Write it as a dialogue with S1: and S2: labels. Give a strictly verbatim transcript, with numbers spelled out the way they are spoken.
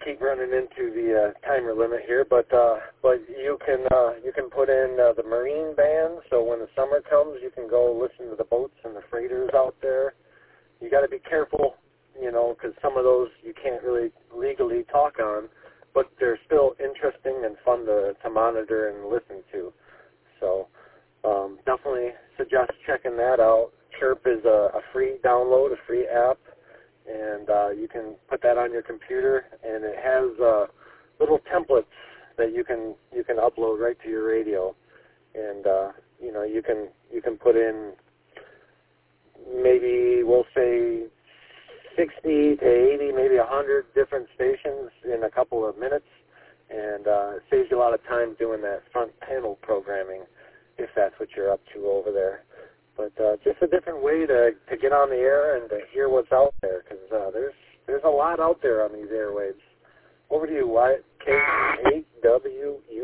S1: keep running into the uh, timer limit here, but uh, but you can uh, you can put in uh, the marine band. So when the summer comes, you can go listen to the boats and the freighters out there. You got to be careful, you know, because some of those you can't really legally talk on, but they're still interesting and fun to, to monitor and listen to. So um, definitely suggest checking that out. Chirp is a, a free download, a free app. And uh, you can put that on your computer, and it has uh, little templates that you can you can upload right to your radio, and uh, you know you can you can put in maybe we'll say sixty to eighty, maybe a hundred different stations in a couple of minutes, and uh, it saves you a lot of time doing that front panel programming if that's what you're up to over there. But uh, just a different way to, to get on the air and to hear what's out there, because uh, there's there's a lot out there on these airwaves. Over to you, Wyatt. K eight W